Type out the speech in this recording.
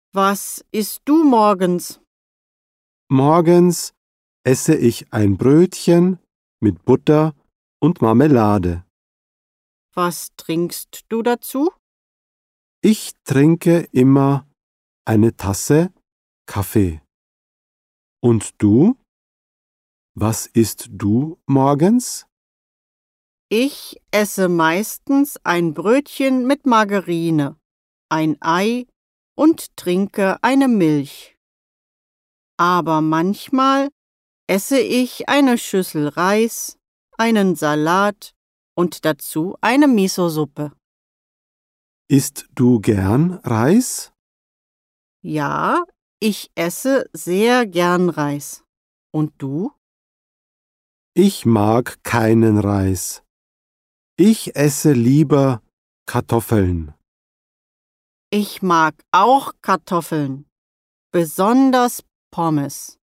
Was isst du morgens? Morgens esse ich ein Brötchen mit Butter und Marmelade. Was trinkst du dazu? Ich trinke immer eine Tasse Kaffee. Und du? Was isst du morgens? Ich esse meistens ein Brötchen mit Margarine, ein Ei und trinke eine Milch. Aber manchmal esse ich eine Schüssel Reis, einen Salat und dazu eine Miso-Suppe. Isst du gern Reis? Ja, ich esse sehr gern Reis. Und du? Ich mag keinen Reis. Ich esse lieber Kartoffeln. Ich mag auch Kartoffeln, besonders Pommes.